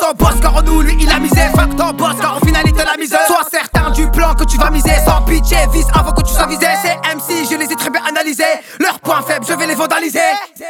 ton boss car en nous lui il a misé. Fuck ton boss car au final il te l'a misé. Sois certain du plan que tu vas miser. Sans pitié, vise avant que tu sois visé. Ces MC, je les ai très bien analysés. Leurs points faibles, je vais les vandaliser.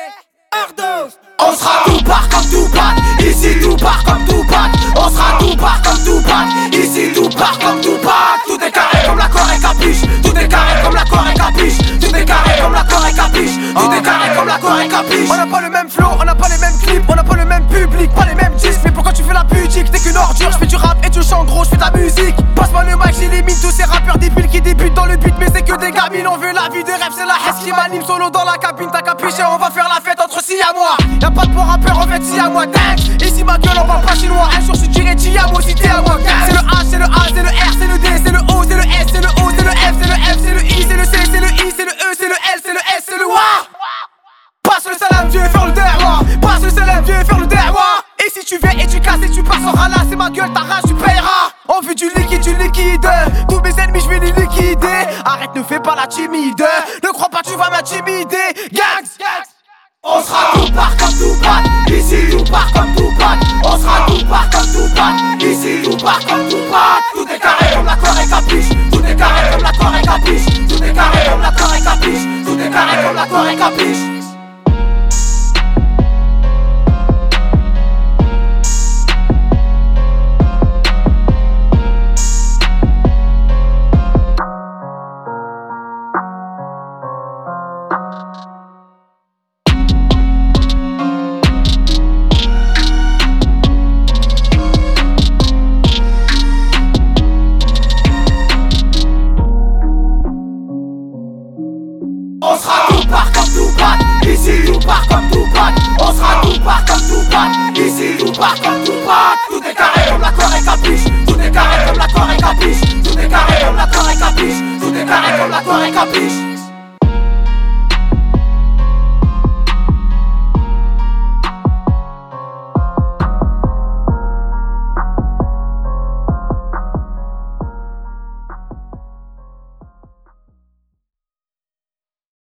On sera tout part comme tout bat. Ici tout part comme tout bat. On sera tout part comme tout bat. Ici tout part comme tout bat. Tout est carré comme la Corée capiche. Tout est carré comme la Corée capiche. Tout est carré comme la Corée capiche. Tout est carré comme la Corée capiche. On n'a pas le même flow, on n'a pas les mêmes clips. On n'a pas le même public, pas les mêmes disques. Mais pourquoi tu fais la pudique? T'es qu'une ordure, je fais du rap et tu chantes gros, je fais de la musique. Passe-moi le mic, j'élimine tous ces rappeurs débiles qui débutent dans le beat. Mais c'est que des gamines, on veut la vie de rêve. C'est la haine qui m'anime solo dans la cabine. T'as capiché, on va faire la fête entre si à moi. Y'a pas de bon rappeur en fait si à moi dingue. Ici ma gueule on va pas si loin. Un jour je dirai Tiamo si t'es à moi. C'est le A, c'est le A, c'est le R, c'est le D, c'est le O, c'est le S, c'est le O, c'est le F, c'est le F, c'est le I, c'est le C, c'est le I, c'est le E, c'est le L, c'est le S, c'est le WA. Passe le salam, viens faire le da'wa. Passe le salam, viens faire le da'wa. Et si tu viens et tu casses et tu pars sans rala, c'est ma gueule, ta rage, tu payeras. On veut du liquide, tu liquides. Tous mes ennemis, je vais les liquider. Arrête, ne fais pas la timide. Ne crois pas, tu vas m'intimider. Gangs. On sera tout part comme tout bat. Ici tout part comme tout bat. On sera tout part comme tout bat. Ici tout part comme tout bat. Tout est carré comme la Corée capiche. Tout est carré comme la Corée capiche. Tout est carré comme la Corée capiche. Tout est carré comme la Corée capiche. On sera tout part comme tout bat. Ici tout part comme tout bat. On sera tout part comme tout bat. Ici tout part comme tout bat. Tout est carré comme la Corée capiche. Tout est carré comme la Corée capiche. Tout est carré comme la Corée capiche. Tout est carré comme la Corée capiche.